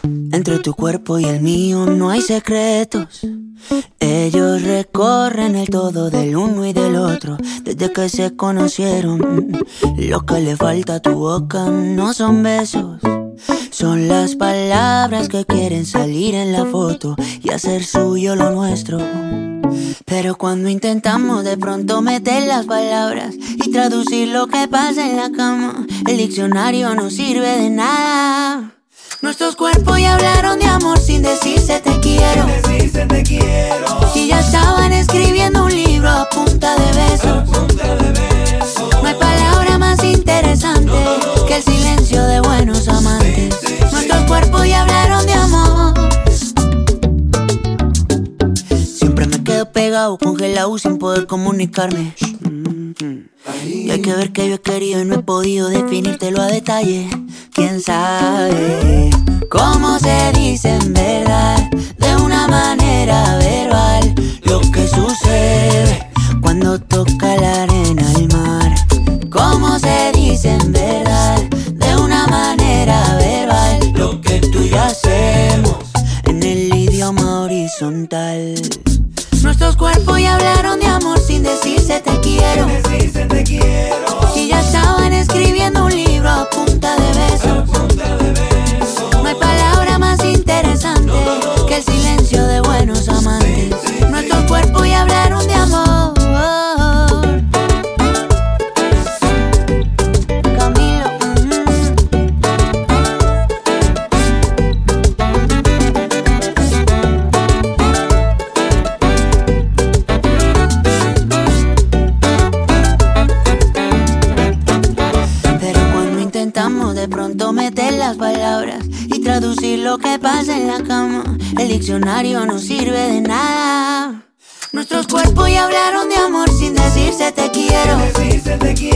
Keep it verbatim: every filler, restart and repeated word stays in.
Entre tu cuerpo y el mío no hay secretos. Ellos recorren el todo del uno y del otro desde que se conocieron. Lo que le falta a tu boca no son besos, son las palabras que quieren salir en la foto y hacer suyo lo nuestro. Pero cuando intentamos de pronto meter las palabras y traducir lo que pasa en la cama, el diccionario no sirve de nada. Nuestros cuerpos ya hablaron de amor sin decirse te quiero, sin decirse te quiero. Y ya estaban escribiendo un libro a punta de besos, a punta de besos. No hay palabra más interesante no, no, no. que el silencio de buenos amantes. Sí, sí, Nuestros sí. cuerpos ya hablaron de amor. Siempre me quedo pegado, congelado sin poder comunicarme. Y hay que ver que yo he querido y no he podido definírtelo a detalle. ¿Quién sabe cómo se dice en verdad, de una manera verbal, lo que sucede cuando toca la arena al mar? ¿Cómo se dice en verdad, de una manera verbal, lo que tú y yo hacemos en el idioma horizontal? Nuestros cuerpos ya hablaron de amor sin decirse te quiero, Sin decirse te quiero. y ya estaban escribiendo un libro a punta de besos. A punta de besos. No hay palabra más interesante no, no, no. que el silencio de buenos amantes. Sí, sí, Nuestros sí. cuerpos ya hablaron de amor. Camilo, pero cuando intentamos de pronto meter las palabras y traducir lo que pasa en la cama, el diccionario no sirve de nada. Nuestros cuerpos ya hablaron de amor sin decirse te quiero, Sin decirse te quiero.